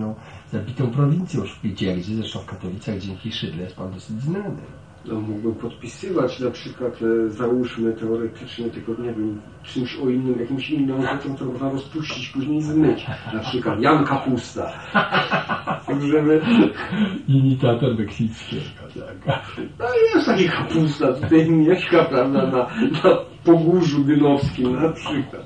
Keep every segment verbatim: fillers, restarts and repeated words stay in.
pewną zabitą prowincją Szpiegierdzie, zresztą w Katowicach dzięki Szydle jest pan dosyć znany. No, mógłbym podpisywać na przykład, e, załóżmy teoretycznie, tylko nie wiem, czymś o innym, jakimś innym rzeczą, to można rozpuścić, później zmyć. Na przykład Jan Kapusta. Możemy... Imitator meksyckiego, tak. No jest taki Kapusta, tutaj mieszka, prawda, na, na Pogórzu Dynowskim na przykład.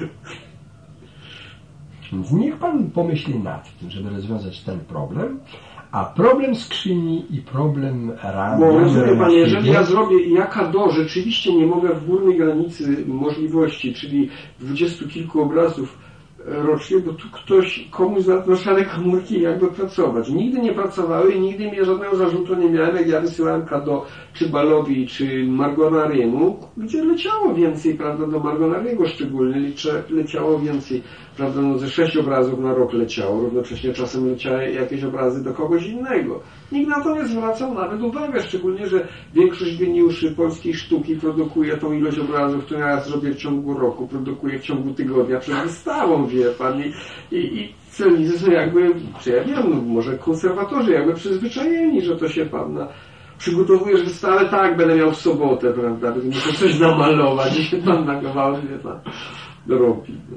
Więc niech pan pomyśli nad tym, żeby rozwiązać ten problem. A problem skrzyni i problem ram... Bo rozumie pan, jeżeli ja zrobię jaka do, rzeczywiście nie mogę w górnej granicy możliwości, czyli dwudziestu kilku obrazów rocznie, bo tu ktoś, komuś za to szare komórki jakby pracować. Nigdy nie pracowały i nigdy mnie żadnego zarzutu nie miałem, jak ja wysyłałem Kado czy Balowi, czy Margonariemu, gdzie leciało więcej, prawda, do Margonariego szczególnie, licze, leciało więcej, prawda, no ze sześć obrazów na rok leciało, równocześnie czasem leciały jakieś obrazy do kogoś innego. Nikt na to nie zwracał nawet uwagi, szczególnie, że większość geniuszy polskiej sztuki produkuje tą ilość obrazów, którą ja zrobię w ciągu roku, produkuje w ciągu tygodnia przed wystawą, wie pan, i, i, i celnicy są jakby, czy ja wiem, no, może konserwatorzy jakby przyzwyczajeni, że to się pan na, przygotowujesz wystawę, tak, będę miał w sobotę, prawda, będę musiał coś namalować i się pan na kawałek, wie pan, robi. No.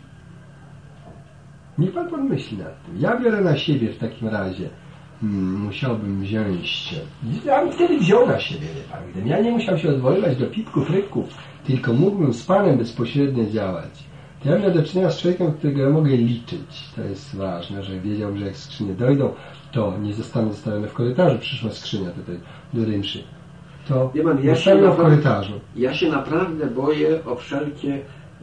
Niech pan pomyśli nad tym. Ja biorę na siebie w takim razie, hmm, musiałbym wziąć, ja bym wtedy wziął na siebie, wie pan, gdybym ja nie musiał się odwoływać do pipków, rybków, tylko mógłbym z panem bezpośrednio działać. To ja miałem do czynienia z człowiekiem, którego ja mogę liczyć. To jest ważne, że wiedział, że jak skrzynie dojdą, to nie zostaną zostawione w korytarzu. Przyszła skrzynia tutaj do Rymszy. To ja zostawią w korytarzu. Ja się naprawdę boję o wszelkie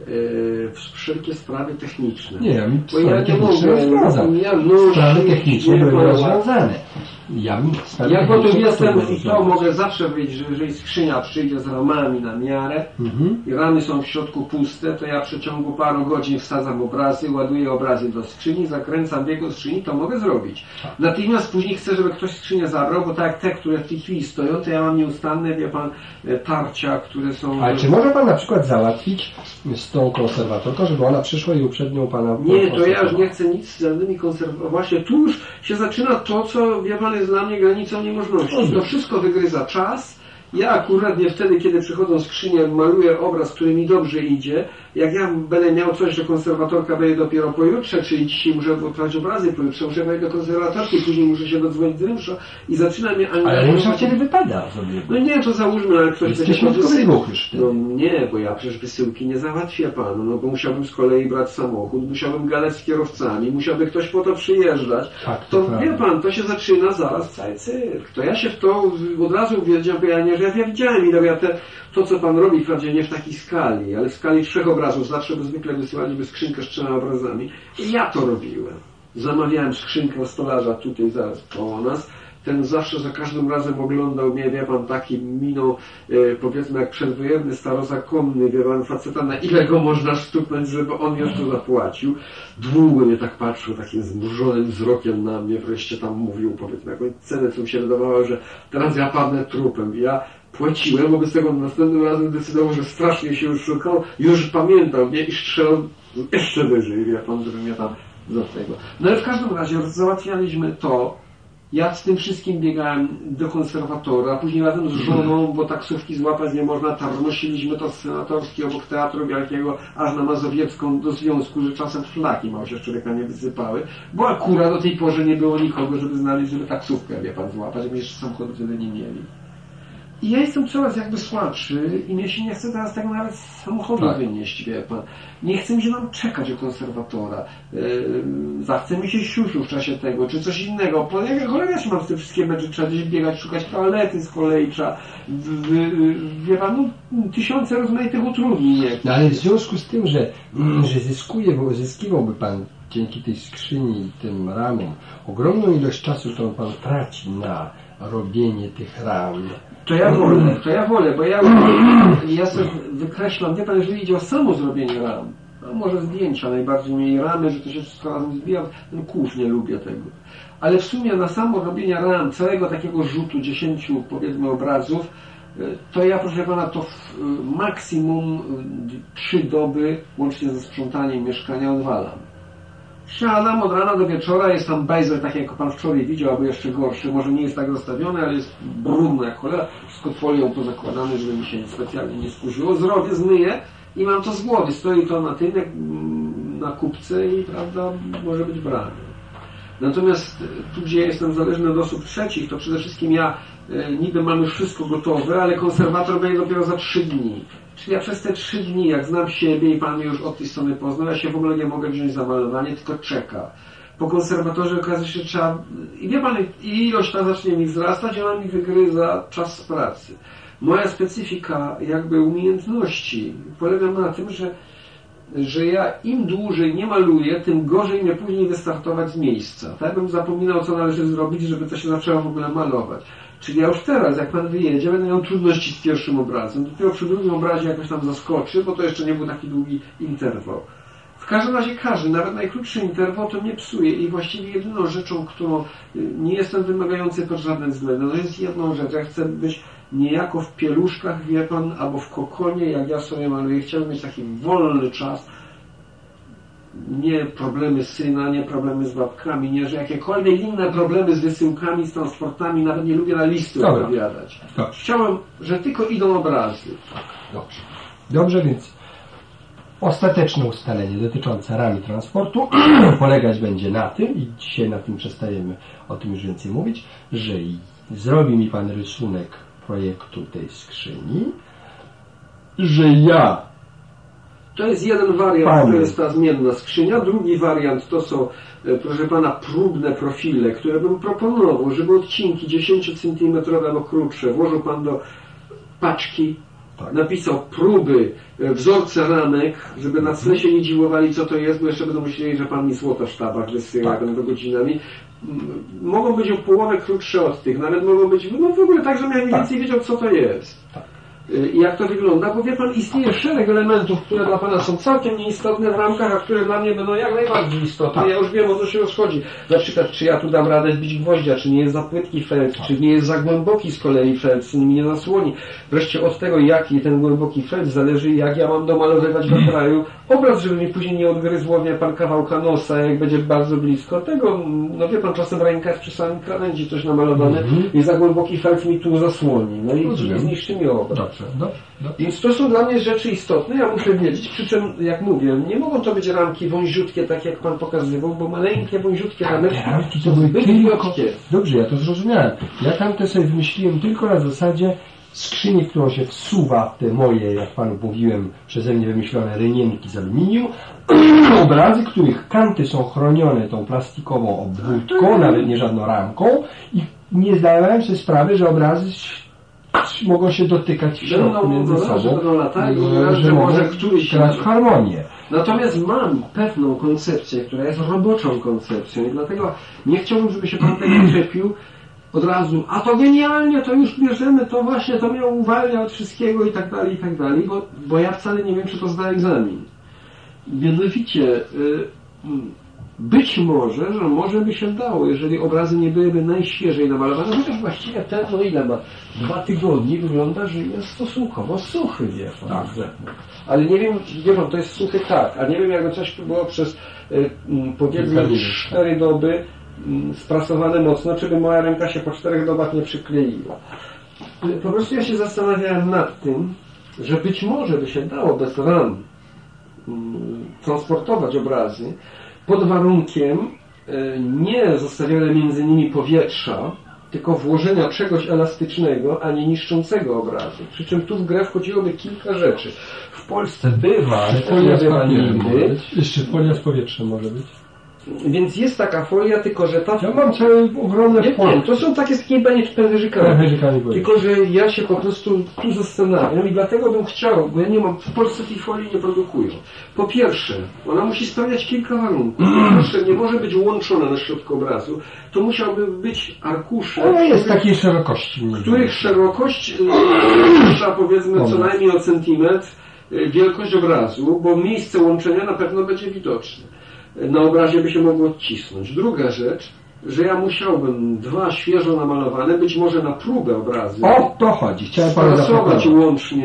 Yy, wszelkie sprawy techniczne. Nie, ja mi bo ja nie mogę rozwiązał. Ja, no, sprawy techniczne były rozwiązane. Ja bym ja gotów jestem i to mogę zawsze powiedzieć, że jeżeli skrzynia przyjdzie z ramami na miarę mhm. i ramy są w środku puste, to ja w przeciągu paru godzin wsadzam obrazy, ładuję obrazy do skrzyni, zakręcam biegu skrzyni, to mogę zrobić. Tak. Natychmiast później chcę, żeby ktoś skrzynię zabrał, bo tak jak te, które w tej chwili stoją, to ja mam nieustanne, wie pan, tarcia, które są... Ale czy może pan na przykład załatwić z tą konserwatorką, żeby ona przyszła i uprzednią pana... Nie, to ja już nie chcę nic z żadnymi konserwatorami. Właśnie tu już się zaczyna to, co, wie pan, jest dla mnie granicą niemożności. To wszystko wygryza czas. Ja akurat nie wtedy, kiedy przychodzą skrzynie, maluję obraz, który mi dobrze idzie. Jak ja będę miał coś, że konserwatorka będzie dopiero pojutrze, czyli dzisiaj muszę odprawić obrazy, pojutrze muszę wejść do konserwatorki, później muszę się dodzwonić z Rymsza i zaczyna mnie angażować. Ale Rymsza wtedy wypada. No nie, to załóżmy, ale ktoś będzie wysyłki już No nie, bo ja przecież wysyłki nie załatwię panu, no bo musiałbym z kolei brać samochód, musiałbym gadać z kierowcami, musiałby ktoś po to przyjeżdżać. Tak, to to wie pan, to się zaczyna zaraz cały cyrk. To ja się w to od razu wiedziałem, że ja, ja widziałem i ja te, to, co pan robi, wprawdzie nie w takiej skali, ale w skali trzech obrazów, zawsze by zwykle wysłaliby skrzynkę z trzema obrazami. I ja to robiłem. Zamawiałem skrzynkę stolarza tutaj zaraz koło nas. Ten zawsze za każdym razem oglądał mnie, wie pan, taki miną, e, powiedzmy jak przedwojenny, starozakonny, wie pan, faceta, na ile go można sztuknąć, żeby on jeszcze zapłacił. Długo mnie tak patrzył, takim zmrużonym wzrokiem na mnie, wreszcie tam mówił, powiedzmy, jakąś cenę, co mi się wydawało, że teraz ja padnę trupem. I ja płaciłem, wobec tego następnym razem decydował, że strasznie się już szukał, już pamiętał mnie i strzelał jeszcze wyżej, wie pan, żeby mnie tam do tego. No ale w każdym razie załatwialiśmy to. Ja z tym wszystkim biegałem do konserwatora, później razem z żoną, bo taksówki złapać nie można, tarnosiliśmy to z Senatorskiej obok Teatru Wielkiego, aż na Mazowiecką do związku, że czasem flaki mało się z człowieka nie wysypały, bo akurat do tej porze nie było nikogo, żeby znaleźć, żeby taksówkę, wie pan, złapać, żeby jeszcze samochodu wtedy nie mieli. I ja jestem coraz jakby słabszy i mnie się nie chce teraz tego nawet z samochodu tak. wynieść, wie pan. Nie chce mi się tam czekać u konserwatora. Yy, zachce mi się siusiu w czasie tego, czy coś innego. Po jak cholera się mam w te wszystkie mecze, trzeba gdzieś biegać, szukać toalety z kolei, trzeba, w, w, wie pan, no, tysiące rozmaitych utrudnień. No ale w związku z tym, że, że zyskuje, bo zyskiwałby pan dzięki tej skrzyni i tym ramom ogromną ilość czasu, którą pan traci na robienie tych ram. To ja wolę, to ja wolę, bo ja, ja sobie wykreślam, wie pan, jeżeli idzie o samo zrobienie ram, a może zdjęcia, najbardziej mniej ramy, że to się wszystko razem zbija, ten kurz nie lubię tego. Ale w sumie na samo robienie ram, całego takiego rzutu, dziesięciu powiedzmy obrazów, to ja, proszę pana, to w maksimum trzy doby, łącznie ze sprzątaniem mieszkania, odwalam. Siadam od rana do wieczora, jest tam bajzel, tak jak pan wczoraj widział, albo jeszcze gorszy, może nie jest tak rozstawiony, ale jest brudno jak cholera, wszystko folią pozakładane, żeby mi się specjalnie nie skurzyło. Zrobię, zmyję i mam to z głowy. Stoi to na tym, jak na kupce i prawda, może być brane. Natomiast tu, gdzie jestem zależny od osób trzecich, to przede wszystkim ja e, niby mam już wszystko gotowe, ale konserwator będzie dopiero za trzy dni. Czyli ja przez te trzy dni, jak znam siebie i pan mnie już od tej strony poznał, ja się w ogóle nie mogę wziąć za malowanie, tylko czeka. Po konserwatorze okazuje się, że trzeba... I wie pan, ilość ta zacznie mi wzrastać, ona mi wygryza czas pracy. Moja specyfika jakby umiejętności polega na tym, że że ja im dłużej nie maluję, tym gorzej mnie później wystartować z miejsca. Tak bym zapominał, co należy zrobić, żeby to się zaczęło w ogóle malować. Czyli ja już teraz, jak pan wyjedzie, będę miał trudności z pierwszym obrazem. Dopiero przy drugim obrazie jakoś tam zaskoczy, bo to jeszcze nie był taki długi interwał. W każdym razie każdy, nawet najkrótszy interwał, to mnie psuje i właściwie jedyną rzeczą, którą nie jestem wymagający pod żadnym względem, to jest jedną rzecz. Ja chcę być niejako w pieluszkach, wie pan, albo w kokonie, jak ja sobie maluję. Chciałbym mieć taki wolny czas. Nie problemy syna, nie problemy z babkami, nie, że jakiekolwiek inne problemy z wysyłkami, z transportami, nawet nie lubię na listy opowiadać. Chciałem, że tylko idą obrazy. Dobrze. Dobrze, więc ostateczne ustalenie dotyczące ramy transportu polegać będzie na tym, i dzisiaj na tym przestajemy o tym już więcej mówić, że zrobi mi pan rysunek projektu tej skrzyni, że ja to jest jeden wariant, Panie. To jest ta zmienna skrzynia. Drugi wariant to są, proszę pana, próbne profile, które bym proponował, żeby odcinki dziesięciocentymetrowe albo krótsze włożył pan do paczki, tak. Napisał próby, wzorce ramek, żeby na tle się nie dziwowali, co to jest, bo jeszcze będą myśleli, że pan mi złoto w sztabach wysyła, tak. Będą godzinami. Mogą być o połowę krótsze od tych, nawet mogą być, no w ogóle tak, że miałem tak. więcej wiedział, co to jest. Tak. I jak to wygląda, bo wie pan, istnieje szereg elementów, które dla pana są całkiem nieistotne w ramkach, a które dla mnie będą jak najbardziej istotne. Tak. Ja już wiem, o co się rozchodzi. Na przykład, czy ja tu dam radę wbić gwoździa, czy nie jest za płytki felc, tak. czy nie jest za głęboki z kolei felc, mi nie zasłoni. Wreszcie od tego, jaki ten głęboki felc, zależy, jak ja mam domalowywać do kraju obraz, żeby mi później nie odgryzło, wie pan, kawałka nosa, jak będzie bardzo blisko tego. No wie pan, czasem ręka jest przy samym krawędzi coś namalowane mm-hmm. i za głęboki felc mi tu zasłoni. No i mm-hmm. zniszczy mi obraz. Dobrze, dobrze, dobrze. Więc to są dla mnie rzeczy istotne, ja muszę wiedzieć, przy czym, jak mówię, nie mogą to być ramki wąziutkie, tak jak pan pokazywał, bo maleńkie, wąziutkie ramki to były tylko... Dobrze, ja to zrozumiałem. Ja tamte sobie wymyśliłem tylko na zasadzie skrzyni, w którą się wsuwa te moje, jak panu mówiłem, przeze mnie wymyślone rynienki z aluminium, obrazy, których kanty są chronione tą plastikową obwódką, nawet nie żadną ramką, i nie zdawałem sobie sprawy, że obrazy mogą się dotykać w środku między sobą, że może któryś grać w harmonię. Natomiast mam pewną koncepcję, która jest roboczą koncepcją i dlatego nie chciałbym, żeby się pan tego czepił od razu, a to genialnie, to już bierzemy, to właśnie to mnie uwalnia od wszystkiego i tak dalej, i tak dalej, bo, bo ja wcale nie wiem, czy to zda egzamin. Mianowicie, y, być może, że może by się dało, jeżeli obrazy nie byłyby najświeżej namalowane, chociaż właściwie ten, no ile ma, dwa tygodnie, wygląda, że jest stosunkowo suchy, wie pan. Tak. Ale nie wiem, wie pan, to jest suchy tak, a nie wiem, jakby coś było przez y, powiedzmy cztery doby y, sprasowane mocno, czy by moja ręka się po czterech dobach nie przykleiła. Po prostu ja się zastanawiałem nad tym, że być może by się dało bez ram y, transportować obrazy, pod warunkiem nie zostawiania między nimi powietrza, tylko włożenia czegoś elastycznego, a nie niszczącego obrazu. Przy czym tu w grę wchodziłoby kilka rzeczy. W Polsce bywa, ale folia z powietrzem może być. Jeszcze folia z powietrzem może być. Więc jest taka folia, tylko że ta... Ja mam całe ogromne folie. To są takie z takimi pęcherzykami. Tylko że ja się po prostu tu zastanawiam i dlatego bym chciał, bo ja nie mam, w Polsce tej folii nie produkują. Po pierwsze, ona musi spełniać kilka warunków. Po pierwsze, nie może być łączona na środku obrazu. To musiałby być arkusze. Ale jest takiej szerokości. Których szerokość trzeba powiedzmy co najmniej o centymetr wielkość obrazu, bo miejsce łączenia na pewno będzie widoczne. Na obrazie by się mogło odcisnąć. Druga rzecz, że ja musiałbym dwa świeżo namalowane, być może na próbę obrazy, o to chodzi. Chciałem sprasować łącznie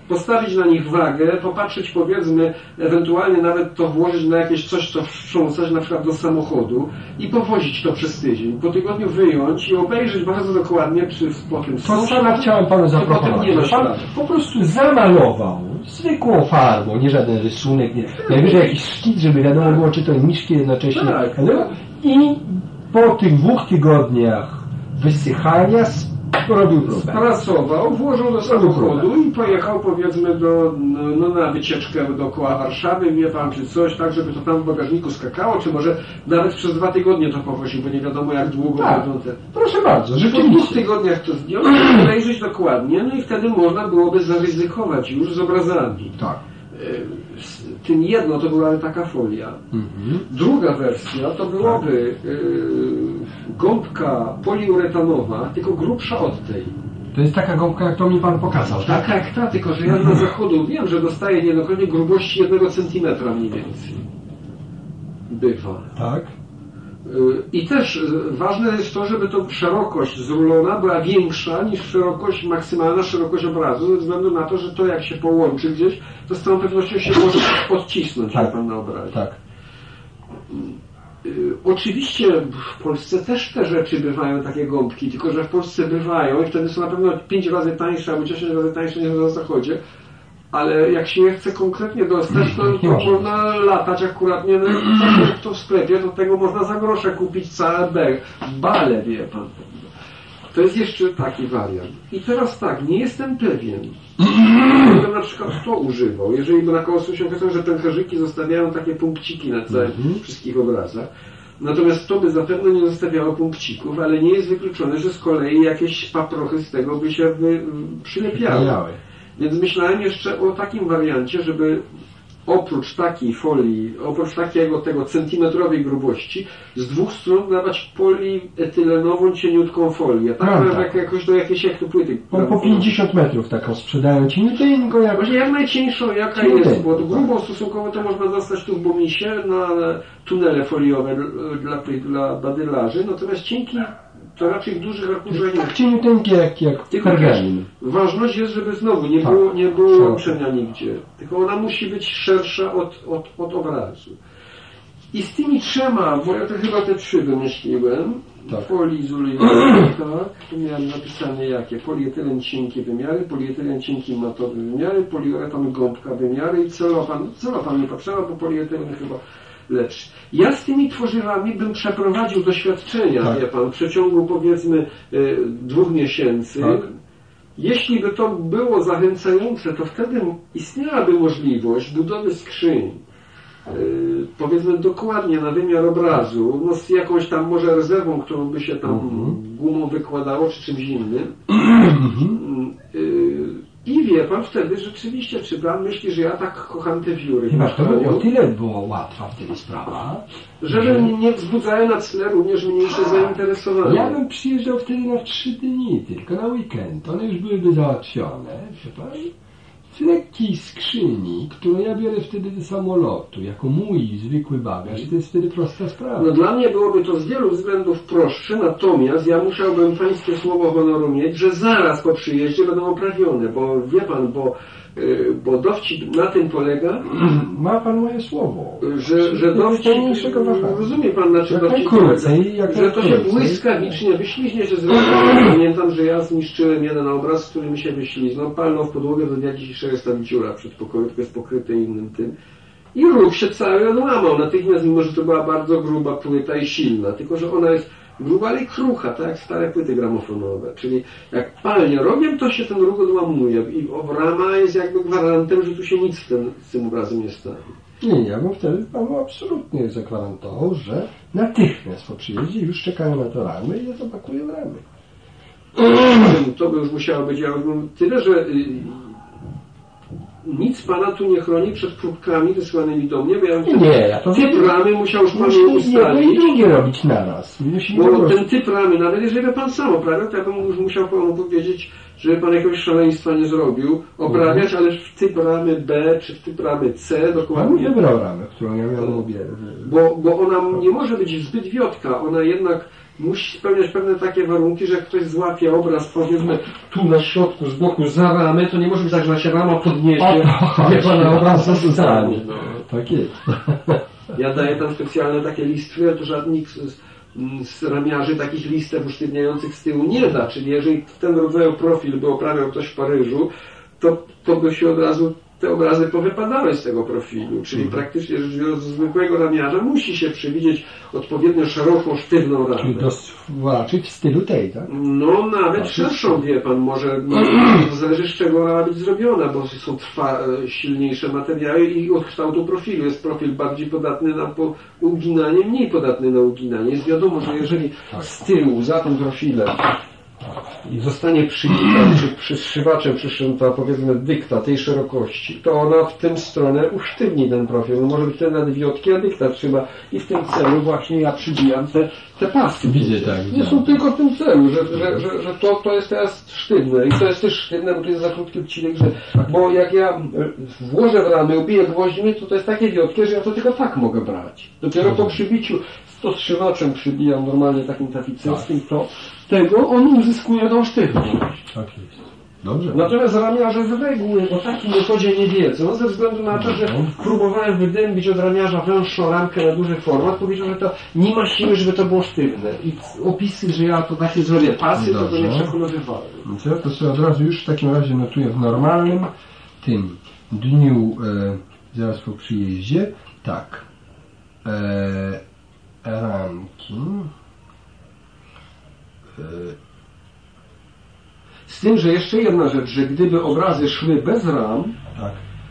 postawić na nich wagę, popatrzeć powiedzmy, ewentualnie nawet to włożyć na jakieś coś, co wstrząsać na przykład do samochodu i powozić to przez tydzień. Po tygodniu wyjąć i obejrzeć bardzo dokładnie, czy po tym To samo chciałem panu zaproponować. Pan po prostu zamalował zwykłą farbą, nie żaden rysunek, nie, najwyżej jakiś szkic, żeby wiadomo było, czy to niszki jednocześnie. Tak. I po tych dwóch tygodniach wysychania robił próbę. Sprasował, włożył do samochodu i pojechał powiedzmy do, no, na wycieczkę dookoła Warszawy, wie pan, czy coś, tak, żeby to tam w bagażniku skakało, czy może nawet przez dwa tygodnie to powoził, bo nie wiadomo jak długo tak. będą te... Proszę bardzo, że po dwóch tygodniach to zdjąć, obejrzeć dokładnie, no i wtedy można byłoby zaryzykować już z obrazami. Tak. Tym jedno to była taka folia. Mhm. Druga wersja to byłaby yy, gąbka poliuretanowa, tylko grubsza od tej. To jest taka gąbka, jak to mi pan pokazał, tak? Taka jak ta, tylko że ja na zachodu wiem, że dostaje niejednokrotnie grubości jednego centymetra mniej więcej. Bywa. Tak. I też ważne jest to, żeby to szerokość zrulona była większa niż szerokość, maksymalna szerokość obrazu, ze względu na to, że to jak się połączy gdzieś, to z całą pewnością się może odcisnąć tak, pan na obrazie. Tak. Oczywiście w Polsce też te rzeczy bywają, takie gąbki, tylko że w Polsce bywają i wtedy są na pewno pięć razy tańsze albo dziesięć razy tańsze niż na zachodzie. Ale jak się je chce konkretnie dostać, to, to można latać akurat nie tak to w sklepie, do tego można za grosze kupić całe bel, bale, wie pan. To jest jeszcze taki wariant. I teraz tak, nie jestem pewien, gdybym na przykład to używał, jeżeli by na koło się okazało, że pęcherzyki zostawiają takie punkciki na całych wszystkich obrazach. Natomiast to by zapewne nie zostawiało punkcików, ale nie jest wykluczone, że z kolei jakieś paprochy z tego by się by przylepiały. Więc myślałem jeszcze o takim wariancie, żeby oprócz takiej folii, oprócz takiego tego centymetrowej grubości, z dwóch stron dawać polietylenową cieniutką folię. Tak, no, tak. Jak, jakoś do jakiejś jak to płyty. Po, po pięćdziesiąt metrów taką sprzedają cieniuteńką. Jak... Właśnie jak najcieńszą jaka cieniuteńką. Jest, bo grubą stosunkowo to można dostać tu w Bumisie na tunele foliowe dla, dla badylarzy, natomiast cienki to raczej w dużych arkuszach tak cieniuteńkie jak, jak pergamin. Ważność jest, żeby znowu nie tak. było, nie było łączenia nigdzie. Tylko ona musi być szersza od, od, od obrazu. I z tymi trzema, bo ja to chyba te trzy wymyśliłem, tak. Poliizolujące, tak, tu miałem napisane jakie, polietylen cienkie wymiary, polietylen cienki matowy wymiary, poliuretan gąbka wymiary i celofan. Celofan nie potrzeba, bo polietylen chyba lepszy. Ja z tymi tworzywami bym przeprowadził doświadczenia, tak. wie pan, w przeciągu powiedzmy y, dwóch miesięcy. Tak. Jeśli by to było zachęcające, to wtedy istniałaby możliwość budowy skrzyń, y, powiedzmy dokładnie na wymiar obrazu, no z jakąś tam może rezerwą, którą by się tam mm-hmm. gumą wykładało, czy czymś innym. y, I wie pan wtedy rzeczywiście, czy pan myśli, że ja tak kocham te wióry. Chyba to było, o tyle było łatwa wtedy sprawa, żeby że... nie wzbudzały na tle również mniejsze zainteresowanie. Ja bym przyjeżdżał wtedy na trzy dni, tylko na weekend. One już byłyby załatwione, wie pan? W lekkiej skrzyni, którą ja biorę wtedy do samolotu, jako mój zwykły bagaż, to jest wtedy prosta sprawa. No dla mnie byłoby to z wielu względów prostsze, natomiast ja musiałbym pańskie słowo honoru mieć, że zaraz po przyjeździe będą oprawione, bo wie pan, bo, yy, bo dowcip na tym polega... Ma pan moje słowo. Że, że dowcip... Rozumie pan, na czym dowcip polega? Że to się błyskawicznie wyśliźnie się z Pamiętam, że ja zniszczyłem jeden obraz, który mi się wyśliznął, palnął w podłogę, do dnia dzisiejszego jest tam dziura przed pokoju, tylko jest pokryte innym tym. I róg się cały odłamał natychmiast, mimo że to była bardzo gruba płyta i silna, tylko że ona jest gruba, ale krucha, tak jak stare płyty gramofonowe. Czyli jak palnie rogiem, to się ten róg odłamuje i rama jest jakby gwarantem, że tu się nic z tym, z tym obrazem nie stanie. Nie, ja bym wtedy panu absolutnie zagwarantował, że natychmiast po przyjeździe już czekają na to ramy i ja zapakuję w ramy. To by już musiało być, ja bym tyle, że nic pana tu nie chroni przed próbkami wysłanymi do mnie, bo ja bym nie, ja to typ ramy musiał już panu ustalić. Nie, i drugie robić naraz. Bo ten typ ramy, nawet jeżeli by pan sam oprawiał, to ja bym już musiał panu powiedzieć, żeby pan jakiegoś szaleństwa nie zrobił, oprawiać, ale w typ ramy B, czy w typ ramy C, dokładnie. Pan wybrał ramę, którą ja miałem obie. Bo, bo ona nie może być zbyt wiotka, ona jednak musi spełniać pewne takie warunki, że jak ktoś złapie obraz, powiedzmy, tu na środku, z boku, za ramę, to nie może być tak, że się rama podniesie, wie pana, obraz zostanie. No. Tak jest. Ja daję tam specjalne takie listwy, to żadnik z, z ramiarzy takich listew usztywniających z tyłu nie da, czyli jeżeli ten rodzaj profil by oprawiał ktoś w Paryżu, to, to by się od razu te obrazy powypadały z tego profilu, czyli mm. praktycznie rzecz biorąc z zwykłego ramiarza musi się przewidzieć odpowiednio szeroką, sztywną ramę. Czyli walczyć w stylu tej, tak? No nawet tak, szerszą, wie pan, może no, zależy z czego ona ma być zrobiona, bo są trwa, silniejsze materiały i od kształtu profilu. Jest profil bardziej podatny na po, uginanie, mniej podatny na uginanie. Jest wiadomo, że jeżeli z tyłu, za tym profilem i zostanie przybita, czy przyszywaczem przyszyta, powiedzmy, dykta tej szerokości, to ona w tę stronę usztywni ten profil. No może być wtedy nawet wiotki, a dykta trzyma i w tym celu właśnie ja przybijam te, te pasy. Widzę, tak. Nie są tylko w tym celu, że, że, że, że to, to jest teraz sztywne i to jest też sztywne, bo to jest za krótki odcinek, że, bo jak ja włożę w ramy, ubiję gwoździmy, to to jest takie wiotkie, że ja to tylko tak mogę brać. Dopiero po przybiciu to strzywaczem przybijam normalnie takim taficerskim, to tego on uzyskuje tą sztywność. Tak jest. Dobrze. Natomiast ramiarze z reguły o takim metodzie nie wiedzą, ze względu na to, że próbowałem wydębić od ramiarza węższą ramkę na duży format, powiedział, że to nie ma siły, żeby to było sztywne. I opisy, że ja to takie zrobię pasy, to to nie przekonywałem. Co? To sobie od razu już w takim razie notuję w normalnym tym dniu, e, zaraz po przyjeździe, tak, e, ramki, e, z tym, że jeszcze jedna rzecz, że gdyby obrazy szły bez ram, tak.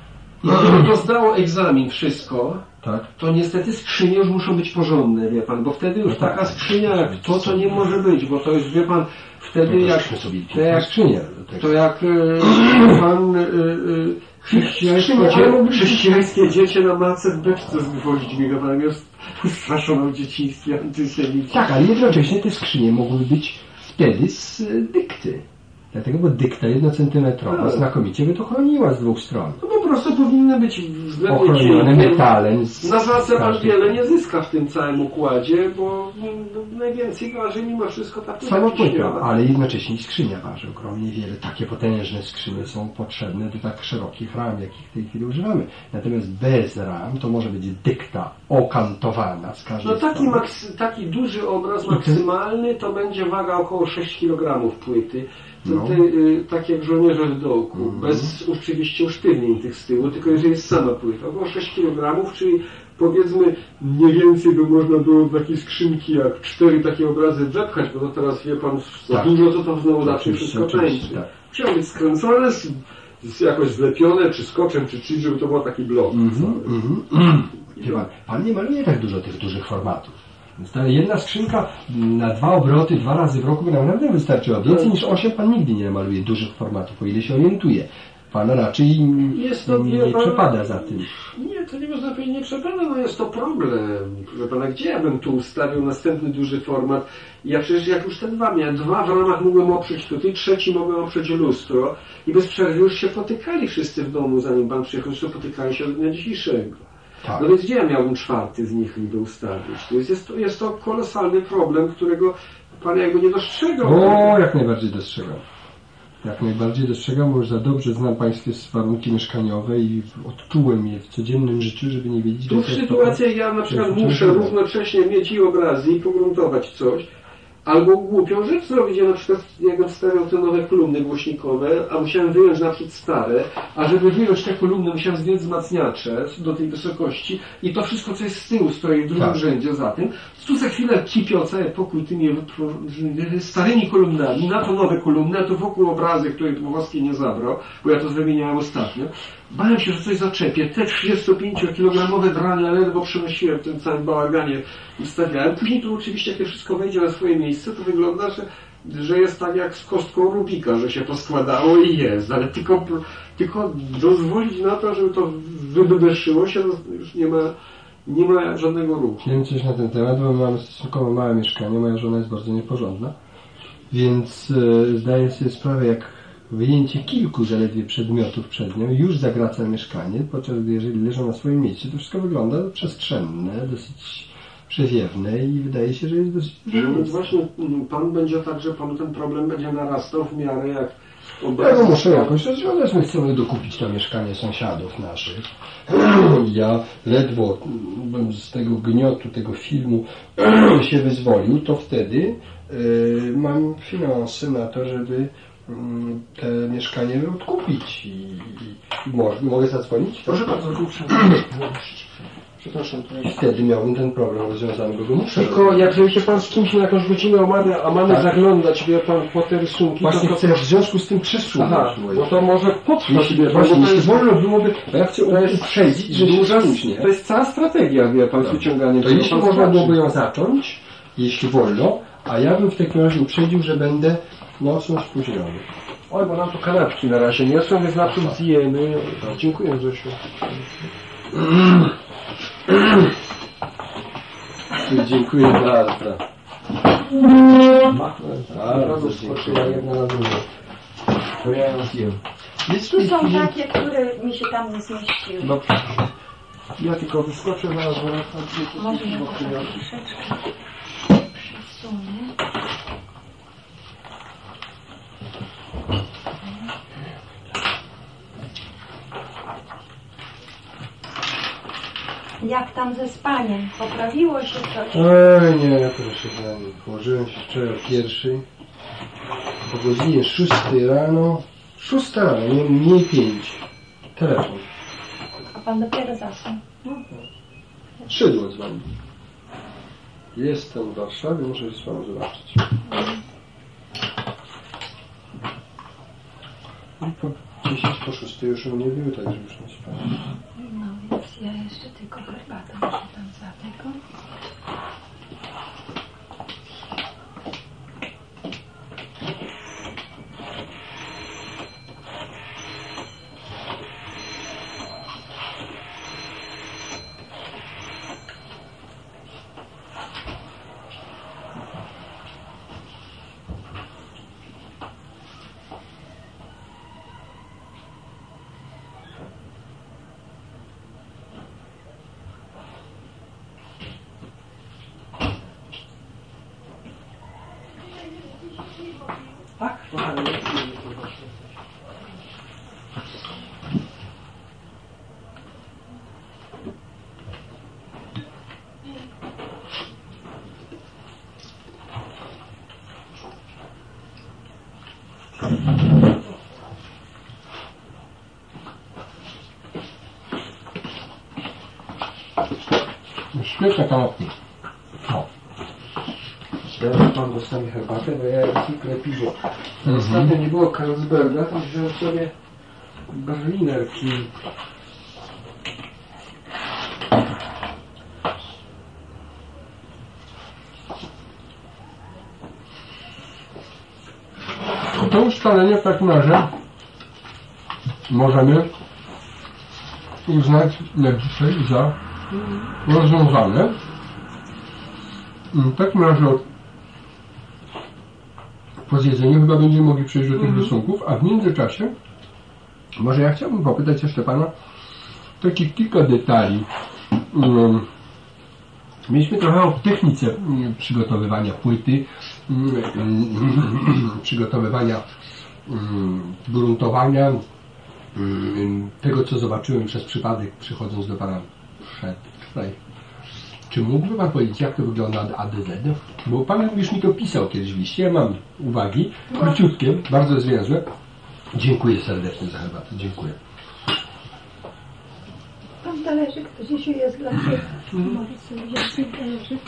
i gdyby to zdało egzamin wszystko, tak. to niestety skrzynie już muszą być porządne, wie pan, bo wtedy już no taka tak, skrzynia jak to, to nie może być, bo to jest, wie pan, wtedy no jak, sobie to jak skrzynia, to jak e, pan e, e, chrześcijańskie, chrześcijańskie dziecię na matce w beczce z gwoźdźmi, wie pan, jest straszono w dzieciństwie antysemici. Tak, ale jednocześnie te skrzynie mogły być wtedy z dykty. Dlatego, bo dykta jednocentymetrowa tak. znakomicie by to chroniła z dwóch stron. No po prostu powinny być względnie ochronione metalem. Na walce pan wiele nie zyska w tym całym układzie, bo no, najwięcej waży mimo wszystko ta sama płyta, ale jednocześnie skrzynia waży ogromnie wiele. Takie potężne skrzynie są potrzebne do tak szerokich ram, jakich w tej chwili używamy. Natomiast bez ram to może być dykta okantowana z każdej no taki, strony. Maksy, taki duży obraz maksymalny to będzie waga około sześć kilogramów płyty. No. Te, y, tak jak żołnierze w dołku, mm. bez oczywiście usztywnień tych z tyłu, tylko jeżeli jest sama płyta, około sześć kilogramów, czyli powiedzmy mniej więcej by można było do takiej skrzynki jak cztery takie obrazy wepchać, bo to teraz wie pan za tak. dużo, to to znowu zawsze wszystko tańczy. Tak. Musiało być skręcone, z, z jakoś zlepione, czy skoczem, czy czymś, żeby to był taki blok. Mm -hmm, mm -hmm. pan, pan nie maluje tak dużo tych dużych formatów. Więc ta jedna skrzynka na dwa obroty, dwa razy w roku by nam naprawdę wystarczyła. Więcej niż osiem pan nigdy nie namaluje dużych formatów, o ile się orientuje. Pan raczej jest to, nie, nie pan, przepada za tym. Nie, to nie można powiedzieć, nie przepada, no jest to problem. Proszę pana, gdzie ja bym tu ustawił następny duży format? Ja przecież jak już te dwa miałem, dwa w ramach mogłem oprzeć tutaj, trzeci mogłem oprzeć lustro i bez przerwy już się potykali wszyscy w domu, zanim pan przyjechał, już potykali się od dnia dzisiejszego. Tak. No więc gdzie ja miałbym czwarty z nich niby ustawić? To jest, jest, to, jest to kolosalny problem, którego pan jakby nie dostrzegał. O, jak najbardziej dostrzegam. Jak najbardziej dostrzegam, bo już za dobrze znam pańskie warunki mieszkaniowe i odczułem je w codziennym życiu, żeby nie wiedzieć... Tu w sytuacji ja na przykład muszę równocześnie mieć i obrazy i pogruntować coś, albo głupią rzecz zrobić. Ja na przykład, jak wstawiał te nowe kolumny głośnikowe, a musiałem wyjąć na przykład stare, a żeby wyjąć te kolumny, musiałem zdjąć wzmacniacze do tej wysokości i to wszystko, co jest z tyłu, stoi w drugim tak. rzędzie za tym. Tu za chwilę kipiał cały pokój tymi starymi kolumnami, na to nowe kolumny, a to wokół obrazy, które Dmowski nie zabrał, bo ja to wymieniałem ostatnio. Bałem się, że coś zaczepię. Te trzydziestopięciokilogramowe drania ledwo przenosiłem w tym całym bałaganie, ustawiałem. Później to oczywiście, jak to wszystko wejdzie na swoje miejsce, to wygląda, że, że jest tak jak z kostką Rubika, że się poskładało i jest, ale tylko, tylko dozwolić na to, żeby to wybeszyło się, to już nie ma, nie ma żadnego ruchu. Wiem coś na ten temat, bo mamy stosunkowo małe mieszkanie, moja żona jest bardzo nieporządna, więc e, zdaję sobie sprawę, jak wyjęcie kilku zaledwie przedmiotów przed nią już zagraca mieszkanie, podczas gdy jeżeli leżą na swoim miejscu, to wszystko wygląda przestrzenne, dosyć przewiewne i wydaje się, że jest dosyć Że więc właśnie Pan będzie tak, że Panu ten problem będzie narastał w miarę jak Ja go muszę jakoś rozwiązać. My chcemy dokupić to mieszkanie sąsiadów naszych. Ja ledwo bym z tego gniotu, tego filmu się wyzwolił, to wtedy y, mam finanse na to, żeby y, te mieszkanie odkupić. I, i, i może, mogę zadzwonić? Proszę bardzo, przepraszam. I wtedy miałbym ten problem rozwiązany, bo go muszę Tylko rozwiązać. jak żeby się Pan z kimś na jakąś godzinę omawia, a mamy tak zaglądać, wie Pan, po te rysunki, Właśnie to, chcę w związku z tym przesunąć. Aha, no to może potrwać, Jeśli, wie Pan, właśnie, bo to jeśli jest, wolno byłoby, bo ja chcę to jest uprzedzić, że się duża, spóźnię. to jest cała strategia, wie Pan, z wyciąganiem To tego. jeśli Pan można zobaczy. byłoby ją zacząć, jeśli wolno, a ja bym w takim razie uprzedził, że będę mocno spóźniony. Oj, bo nam tu kanapki na razie nie są, więc najpierw zjemy. Dziękuję, Zosiu. Dziękuję bardzo. Bardzo dziękuję. Jedna na drugą. To ja ją zjem. Jest Tu są takie, które mi się tam nie zmieściły. Dobrze. Ja tylko wyskoczę zaraz, bo raz tam Może ja to tak troszeczkę przesunę. Jak tam ze spaniem? Poprawiło się coś? Oj nie, proszę Pani. Położyłem się wczoraj o pierwszej. Po godzinie szóstej rano. Szósta rano, nie mniej pięć. Telefon. A pan dopiero zasnął. Szydło dzwoni. Jestem w Warszawie, muszę się z Panem zobaczyć. I po dziesięć po szóstej już u mnie były, także już nie spałem. No więc ja jeszcze tylko herbatę muszę tam za tego. Tak? Kochanie, Świetne kanapki. O. teraz Pan dostanie herbatę, bo ja jak zwykle piwo. Mhm. Ostatnio nie było Carlsberga, to wziąłem sobie Berlinerki. To ustalenie w takim razie możemy uznać na dzisiaj za rozwiązane. W takim razie od- po zjedzeniu chyba będziemy mogli przejść do tych Mhm. rysunków, a w międzyczasie może ja chciałbym popytać jeszcze Pana takich kilka detali. Um, Mieliśmy trochę o technice mm, przygotowywania płyty, mm, mm, przygotowywania mm, gruntowania, mm, tego co zobaczyłem przez przypadek przychodząc do Pana przedwczoraj. Czy mógłby Pan powiedzieć, jak to wygląda od A do Z? Bo Pan już mi to pisał kiedyś w liście, ja mam uwagi, króciutkie, bardzo zwięzłe. Dziękuję serdecznie za herbatę, dziękuję. Pan talerzyk, to dzisiaj jest dla mnie. Może sobie wziąć ten talerzyk.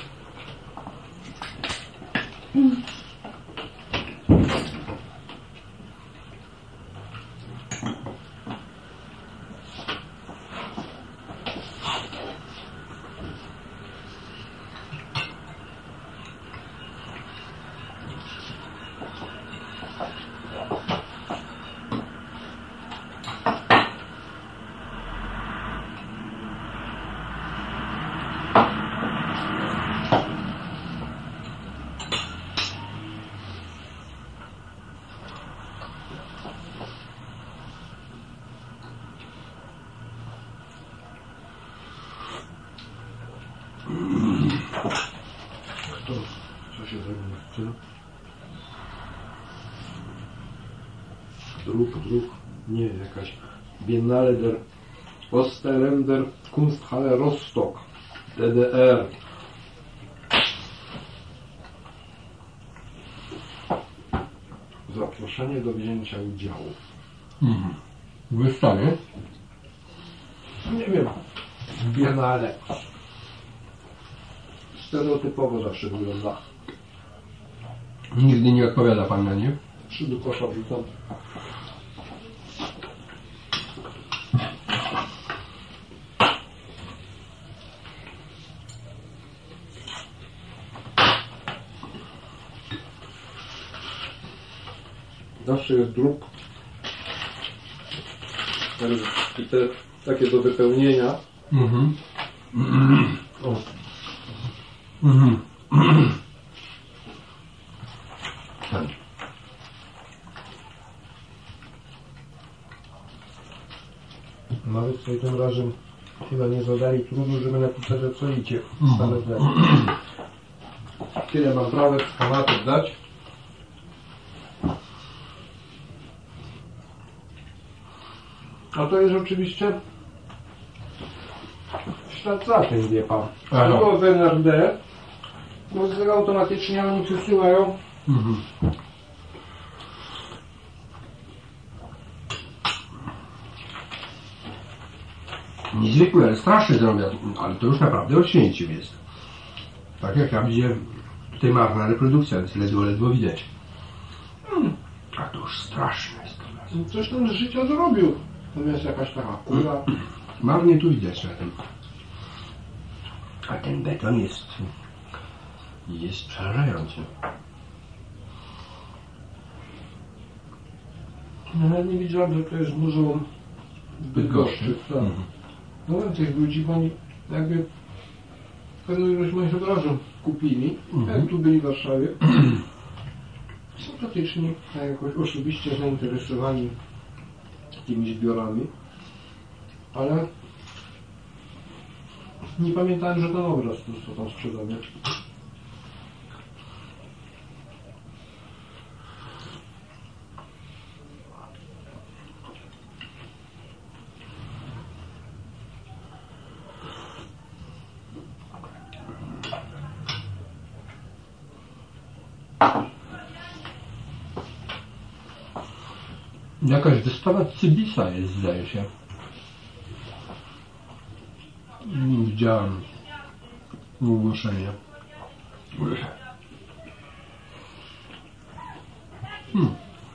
jeszcze. Druk, druk. Nie, jakaś Biennale der Osterländer Kunsthalle Rostock, D D R. Zaproszenie do wzięcia udziału. Mhm. W wystawie? Nie wiem. Biennale. Stereotypowo zawsze wygląda. Nigdy nie odpowiada pan na nie? Trzy do kosza wrzucam. Zawsze jest druk. I te takie do wypełnienia. Mhm. O. Mhm. Tak. Nawet sobie tym razem chyba nie zadali trudu, żeby napisać o co idzie. Tyle mam prawek schematów dać. A to jest oczywiście ślad za tym, wie pan. Albo w N R D, bo z tego automatycznie oni przesyłają. Mhm. Niezwykły, ale straszny zrobią, ale to już naprawdę oświęcił jest. Tak jak ja widzę, tutaj marna reprodukcja, więc ledwo, ledwo widać. Hmm. A to już straszne jest. Coś tam z życia zrobił. Natomiast jakaś taka kula. Marnie tu widać na tym. A ten beton jest, jest przerażający. Nawet nie widziałem, że to jest muzeum w Bydgoszczy. Tak. Mhm. No tych ludzi, bo oni jakby pewną ilość moich obrazów kupili, Mhm. jak tu byli w Warszawie. Sympatyczni, a jakoś osobiście zainteresowani tymi zbiorami, ale nie pamiętałem, że ten obraz to tam sprzedany. Jakaś wystawa Cybisa jest, zdaje się. Widziałem ogłoszenie. Hmm.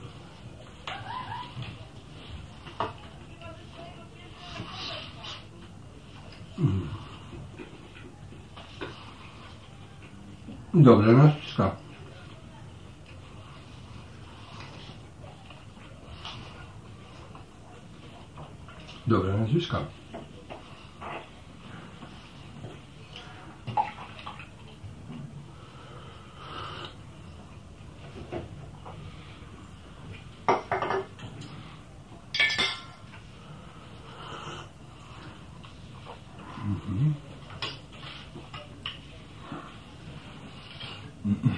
Hmm. Dobre nazwiska. Dobre nazwiska. Mhm. Mhm.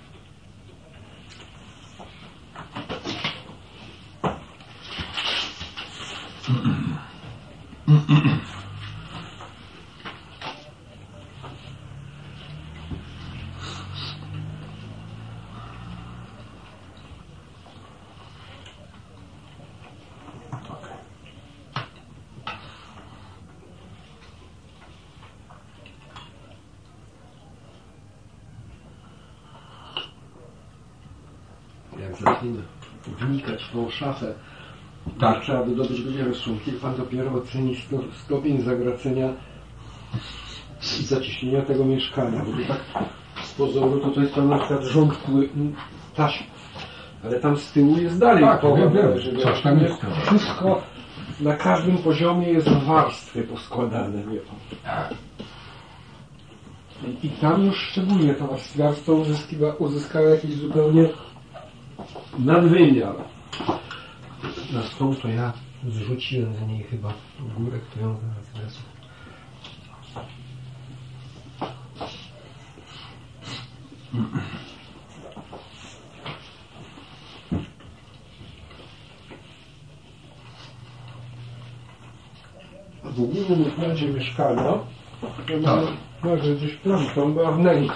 Jak zaczniemy wnikać w tą szafę, Tak. trzeba by dobrze będzie rysunki, pan dopiero oceni sto, stopień zagracenia i zacieśnienia tego mieszkania. Bo to tak z pozoru to, to jest tam na przykład rząd taśm, ale tam z tyłu jest dalej. Tak, powód, wiem, wiem. żeby Coś tam jest. wszystko na każdym poziomie jest w warstwy poskładane, wie pan. I, I tam już szczególnie to warstwiarstwo uzyskiwa, uzyskało jakiś zupełnie nadwymiar. Na stół to ja zrzuciłem z niej chyba w górę, kto ją zaraz wezmę. głównym układzie mieszkania, Tak. może gdzieś tam była wnęka.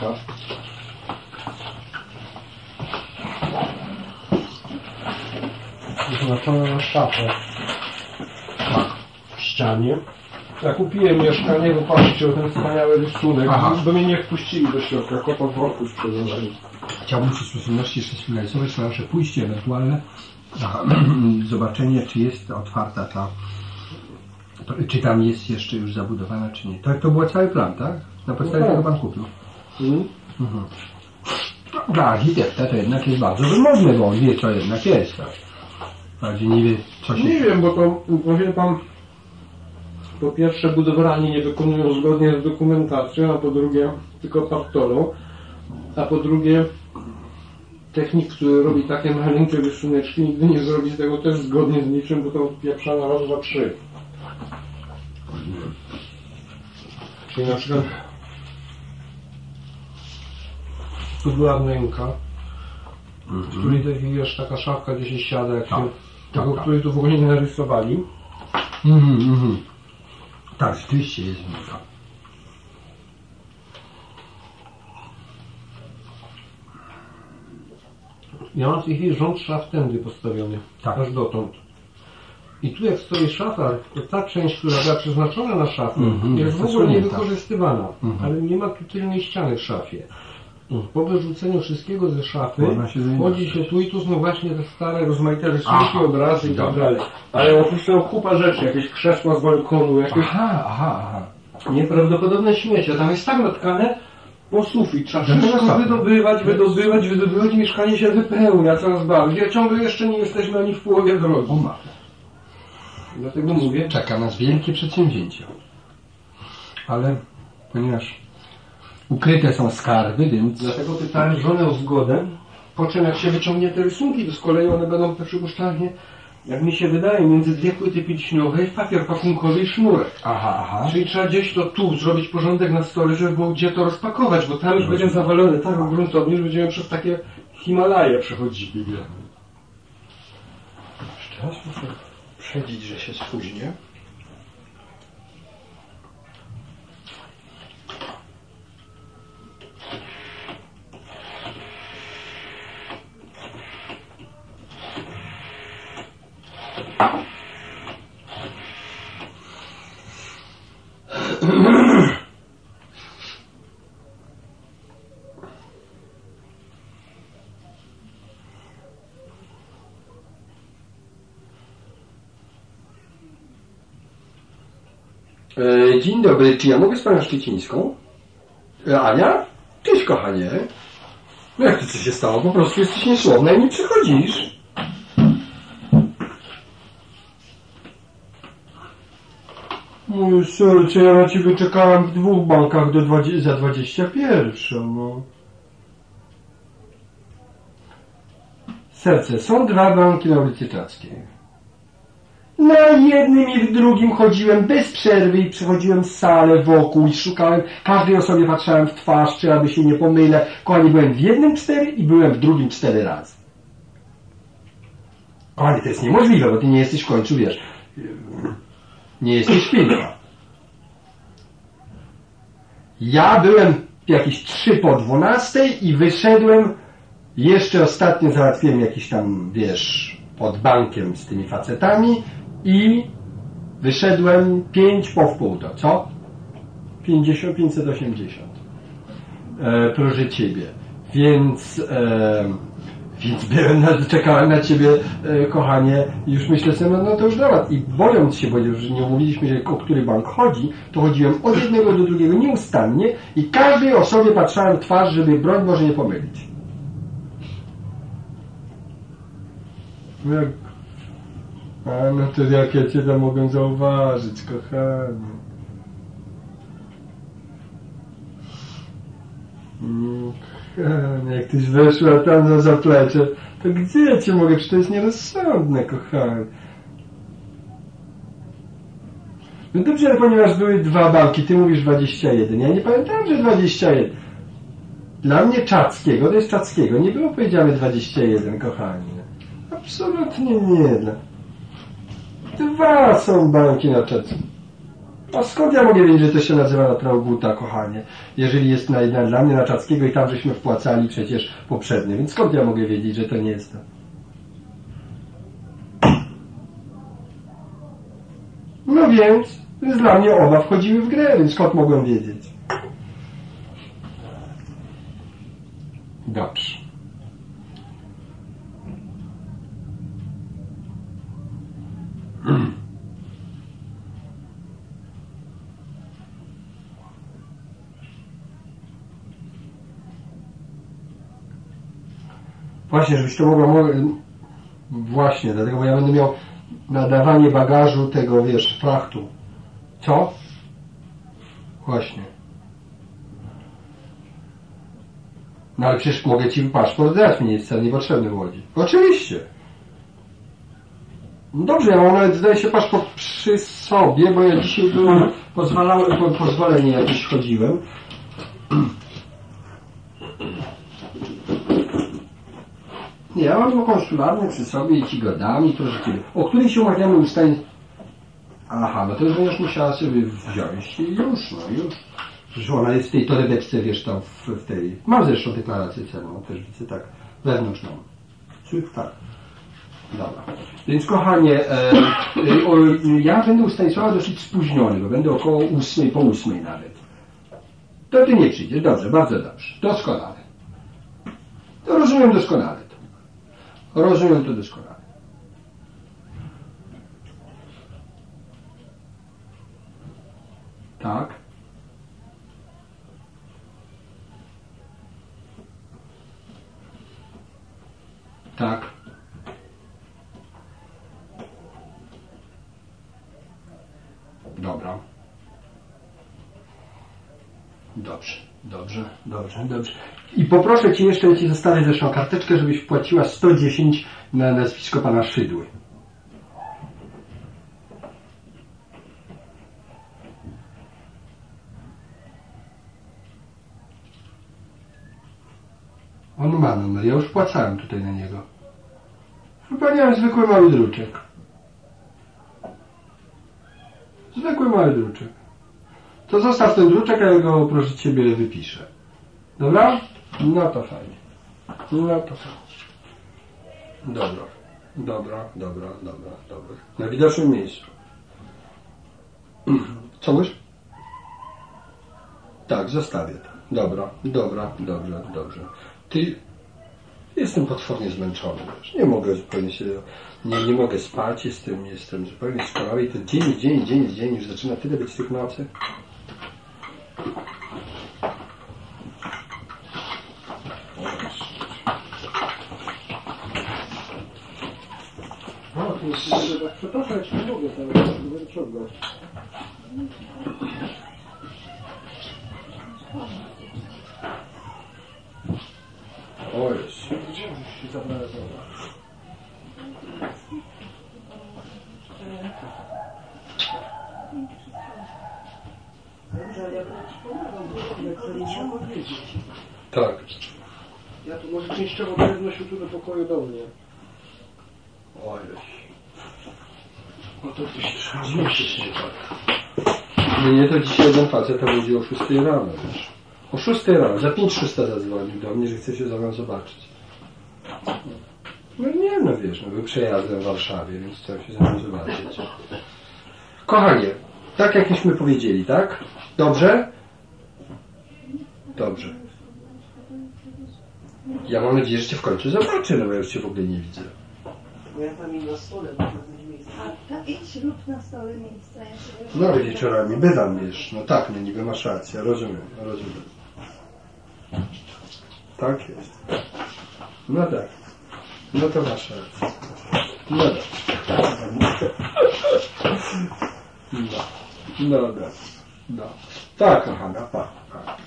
Wyznaczona na szafę. Tak. W ścianie. Ja kupiłem mieszkanie, bo patrzcie o ten wspaniały rysunek, Aha. bo mnie nie wpuścili do środka, kota w worku sprzedawali. Chciałbym przy stosunności jeszcze sfinalizować nasze pójście ewentualne, aha, zobaczenie, czy jest otwarta ta, to, czy tam jest jeszcze już zabudowana, czy nie. Tak, to był cały plan, tak? Na podstawie No tak. tego pan kupił. Mm. Mhm. Dla architekta to jednak jest bardzo wymowne, bo on wie, co jednak jest. Tak? Bardziej nie wie, co się... Nie wiem, bo to, bo wie pan, po pierwsze budowlani nie wykonują zgodnie z dokumentacją, a po drugie tylko partolą, a po drugie technik, który robi takie maleńkie rysuneczki, nigdy nie zrobi z tego też zgodnie z niczym, bo to pieprza na raz, dwa, trzy. Czyli na przykład tu była wnęka, w której tak, wiesz, taka szafka, gdzie się siada, jak Tak, się, tak, tego, tak. której tu w ogóle nie narysowali. Mhm, mhm. Tak, rzeczywiście jest wnuka. Ja mam w tej chwili rząd szaf tędy postawiony, Tak. aż dotąd. I tu jak stoi szafa, to ta część, która była przeznaczona na szafę, Mhm, jest w ogóle zasłonięta. niewykorzystywana, Mhm. ale nie ma tu tylnej ściany w szafie. Po wyrzuceniu wszystkiego ze szafy, Ona się zajmie. chodzi się tu i tu znów właśnie te stare, rozmaite rysunki, Aha. obrazy i tak Dobra. dalej. Ale oprócz tego kupa rzeczy, jakieś krzesła z balkonu, jakieś Aha, aha, aha. nieprawdopodobne śmiecie. Tam jest tak natkane po sufit. Trzeba Dlatego wszystko tak. wydobywać, wydobywać, wydobywać. Mieszkanie się wypełnia coraz bardziej. A ciągle jeszcze nie jesteśmy ani w połowie drogi. O ma. Dlatego mówię. Czeka nas wielkie przedsięwzięcie. Ale ponieważ ukryte są skarby, więc... Dlatego pytałem żonę o zgodę, po czym jak się wyciągnie te rysunki, to z kolei one będą przypuszczalnie, jak mi się wydaje, między dwie płyty pilśniowej, papier pakunkowy i sznurek. Aha, aha. Czyli trzeba gdzieś to tu zrobić porządek na stole, żeby było gdzie to rozpakować, bo tam już będzie zawalone tak gruntownie, że będziemy przez takie Himalaje przechodzili. Jeszcze raz muszę przedzić, że się spóźnię. E, dzień dobry, czy ja mogę z panią Szczecińską? E, Ania? Cześć, kochanie. No jak to co się stało? Po prostu jesteś niesłowna i nie przychodzisz. Mój serce, ja na ciebie czekałem w dwóch bankach do dwadzieścia, za dwadzieścia pierwszą, no. Serce, są dwa banki na ulicy Czackiej. Na jednym i w drugim chodziłem bez przerwy i przechodziłem salę wokół i szukałem, każdej osobie patrzyłem w twarz, czy aby się nie pomylę. Kochani, byłem w jednym cztery i byłem w drugim cztery razy. Kochani, to jest niemożliwe, bo ty nie jesteś w końcu, wiesz, nie jesteś pilna. Ja byłem jakieś trzy po dwunastej i wyszedłem, jeszcze ostatnio załatwiłem jakiś tam, wiesz, pod bankiem z tymi facetami i wyszedłem pięć po wpół to, co? pięćdziesiąt, pięćset osiemdziesiąt. E, proszę ciebie. Więc, e, więc byłem na, czekałem na ciebie, e, kochanie, i już myślę sobie, no, no to już dobra. I bojąc się, bo już nie umówiliśmy się, o który bank chodzi, to chodziłem od jednego do drugiego nieustannie i każdej osobie patrzyłem w twarz, żeby broń Boże nie pomylić. Jak... A no to jak ja cię tam mogę zauważyć, kochanie. Mm, kochanie, jak tyś weszła tam na zaplecze, to gdzie ja cię mogę? Przecież to jest nierozsądne, kochanie. No dobrze, ale ponieważ były dwa banki, ty mówisz dwadzieścia jeden. Ja nie pamiętam, że dwadzieścia jeden. Dla mnie Czackiego, to jest Czackiego. Nie było powiedziane dwadzieścia jeden, kochanie. Absolutnie nie. Dwa są banki na Czackiego. A skąd ja mogę wiedzieć, że to się nazywa na Traugutta, kochanie? Jeżeli jest na, na, dla mnie na Czackiego i tam żeśmy wpłacali przecież poprzednio, więc skąd ja mogę wiedzieć, że to nie jest to? No więc, więc dla mnie oba wchodziły w grę, więc skąd mogłem wiedzieć? Dobrze. Właśnie, żebyś to mogła... Właśnie, dlatego, bo ja będę miał nadawanie bagażu tego, wiesz, frachtu. Co? Właśnie. No ale przecież mogę Ci paszport dać, mi jest wcale niepotrzebny w Łodzi. Oczywiście. No dobrze, ja mam nawet, zdaje się, paszport przy sobie, bo ja dzisiaj byłem, pozwalałem, po pozwolenie jakieś chodziłem. Nie, ja mam konsularny przy sobie i Ci go dam i proszę Ciebie. O której się umawiamy ustań... Aha, no to już będziesz musiała sobie wziąć i już, no już. Przecież ona jest w tej torebeczce, wiesz, tam w, w tej... Mam zresztą deklarację celną, też widzę, tak, wewnątrz mam. Czy tak? Dobra. Więc kochanie, e, e, o, ja będę u Stanisława dosyć spóźniony, bo będę około ósmej, po ósmej nawet. To Ty nie przyjdziesz, dobrze, bardzo dobrze, doskonale. To rozumiem doskonale to. Rozumiem to doskonale. Tak. Tak. Dobra. Dobrze, dobrze, dobrze, dobrze. I poproszę Cię jeszcze, Ci zostawię zresztą karteczkę, żebyś wpłaciła sto dziesięć na nazwisko Pana Szydły. On ma numer, ja już wpłacałem tutaj na niego. Chyba nie mam zwykły mały druczek. Zwykły mały druczek. To zostaw ten druczek, a ja go proszę Ciebie wypiszę. Dobra? No to fajnie. No to fajnie. Dobra. Dobra, dobra, dobra, dobra. Na widocznym miejscu. Co mówisz? Tak, zostawię to. Dobra, dobra, dobra, dobrze. Ty... Jestem potwornie zmęczony. Wiesz. Nie mogę zupełnie się... Nie, nie mogę spać, jestem, jestem zupełnie skorawy i ten dzień, dzień, dzień, dzień już zaczyna tyle być tych nocy. No, to jest, że tak przetaszać nie mogę teraz, nie będę ciągnął. O jest. Gdzie się zabrałem? Tak. Ja tu może częściowo będę wnosił tu do pokoju do mnie. Ojej. No to gdzieś trzeba zmieścić, nie tak. Nie, nie, to dzisiaj jeden facet to będzie o szóstej rano, wiesz. O szóstej rano, za pięć szósta zadzwonił do mnie, że chce się ze mną zobaczyć. No nie, no wiesz, no był przejazdem w Warszawie, więc chciał się ze mną zobaczyć. Kochanie, tak jak myśmy powiedzieli, tak? Dobrze? Dobrze. Ja mam nadzieję, że Cię w końcu zobaczę, no bo ja już Cię w ogóle nie widzę. Bo ja tam i na stole można znaleźć miejsce. A ta idź lub na stole miejsca. Ja sobie No ale wieczorami bywam, wiesz. No tak, no niby masz rację, rozumiem, rozumiem. Tak jest. No tak. No to masz rację. No tak. No. No dobra. No. Tak, kochana, pa, pa.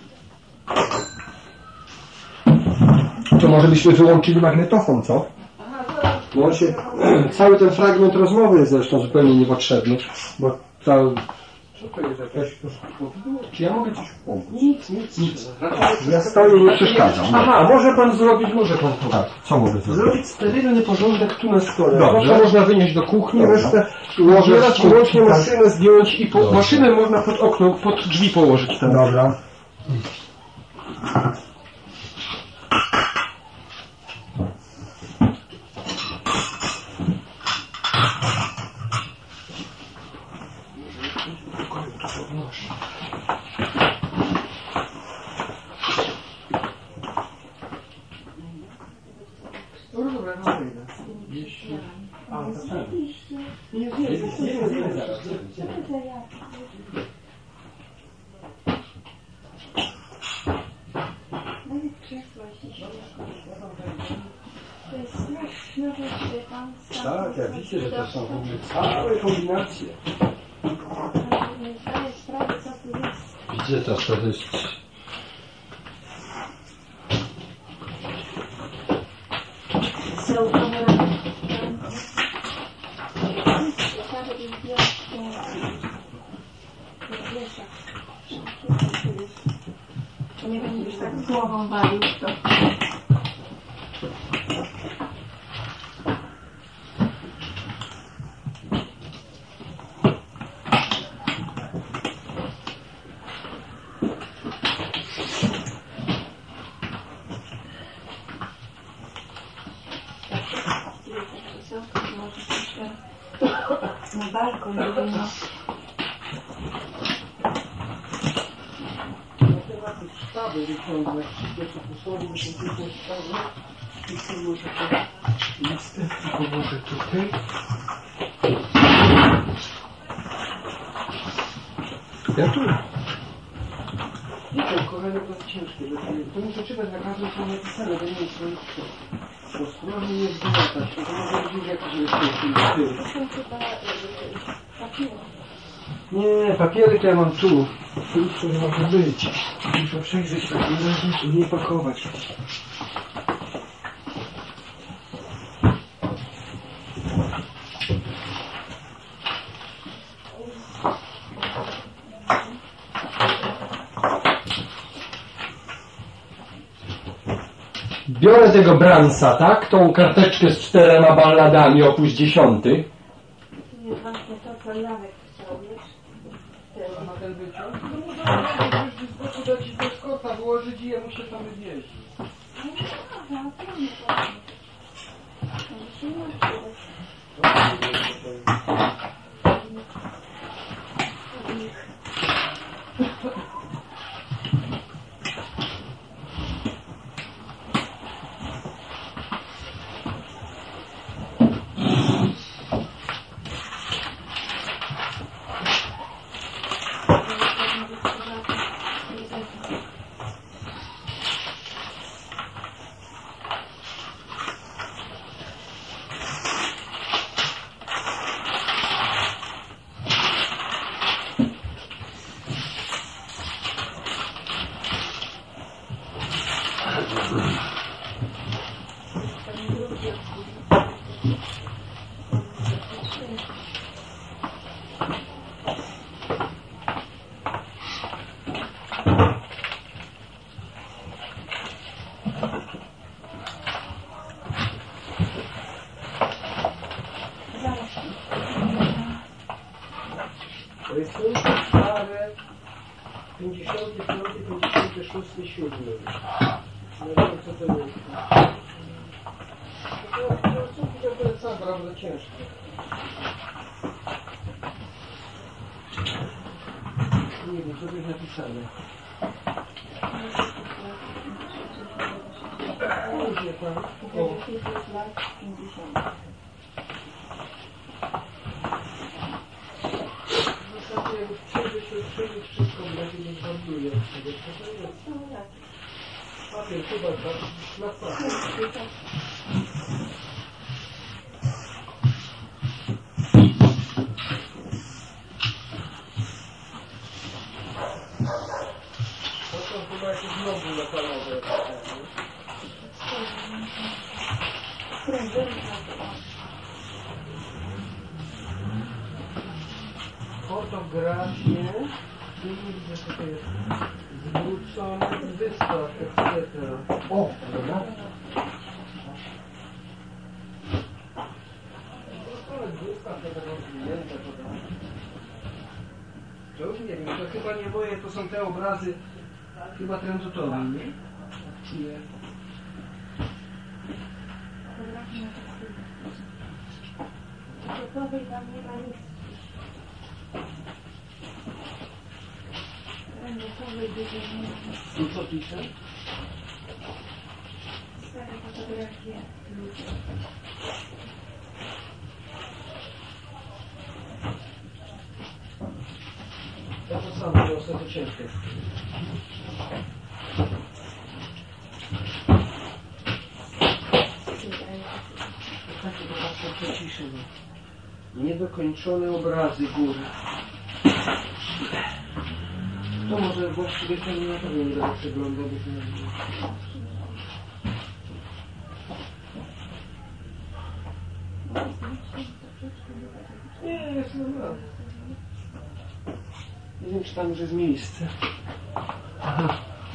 To może byśmy wyłączyli magnetofon, co? Bo on się, cały ten fragment rozmowy jest zresztą zupełnie niepotrzebny, bo cały, Co to jest jakaś powód? Czy ja mogę coś pomóc? Nic, nic. nic. Ja stoję, nie przeszkadzam. Aha, może pan zrobić, może pan to. Tak, co mogę zrobić? Zrobić sterylny porządek tu na stole. Dobrze. Proszę, można wynieść do kuchni, Dobra. resztę Ułożę zbierać i w kuchni, łącznie tak. maszynę zdjąć i po, Dobrze. maszynę można pod okno, pod drzwi położyć tam. Dobra. Dobra, dobra, no wyjdę. A, to tak. Nie, nie, nie, nie, nie, nie, zaraz. Nawet krzesło ściśle. To jest straszna rzecz, że pan sam... Tak, ja widzę, że to są w ogóle całe kombinacje. Nie zdaję sprawy, co tu jest. Widzę to, to jest... So, dobra. Ciekawe i wielkie... Wiesza. To nie będziesz tak głową walił w to. Na balkon jedynie. Sztaby wyciągnę, wszystkie co tu są, wyciągnę sztaby i położę to listę i położę tutaj. Ja tu. Wiecie, kochanie, to jest ciężkie, to muszę czytać na każdym co napisane, bo nie jest to bo spróbuję nie zgniatać, to może być jakiś jest To są chyba papiery. Nie, papiery to ja mam tu. Tu już nie może być. Muszę przejrzeć w takim razie i nie pakować. Biorę tego Brahmsa, tak? Tą karteczkę z czterema balladami, opus dziesiąty. To jest właśnie to, co Janek chciał, wiesz? Na ten wyciąg? No można już z boku dać i bez kota wyłożyć i ja muszę tam wywieźć. No dobra, to nie powiem. Może się nie przydać. To jest pięćdziesiąty czwarty, pięćdziesiąty piąty, pięćdziesiąty szósty, siódmy. No wiem co to jest. To, to, to, to jest naprawdę ciężkie. Nie wiem, co tu jest napisane. O, wie pan. O. Zasadzie jak już przejdzie się, przejdzie wszystko, w razie nie handluje od tego, co to jest. Papier, chyba na papier. To są chyba jakieś nogi metalowe. fotografię, tu widzę, że to jest zwrócony wystaw, et cetera. O, dobra. To już nie wiem, to chyba nie moje, to są te obrazy chyba tranzytowe, nie? Nie. Gotowej tam nie ma nic. Gotowej dużo nie ma. Tu co pisze? Stare fotografie ludzi. Ja to samo, to ostatnio ciężkie. Takie to patrzę, co ciszy. Niedokończone obrazy góry. To może właściwie ten na pewno nie będę przeglądał. Nie, jest normalne. Nie wiem, czy tam już jest miejsce. Aha.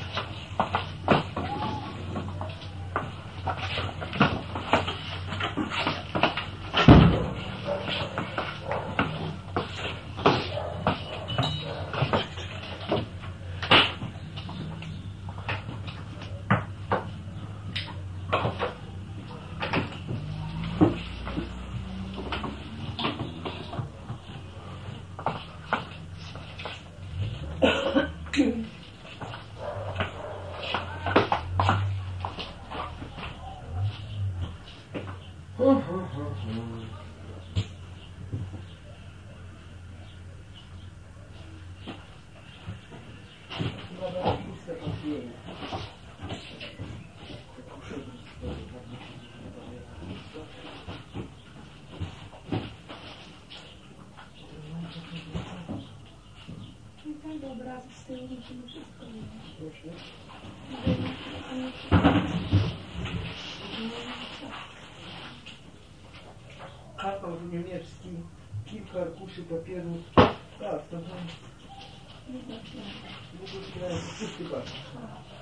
Obrazy z tyłu musimy wszystko mieć. Karton niemiecki, kilka arkuszy papieru. Tak, to tam. Wszystkie bardzo.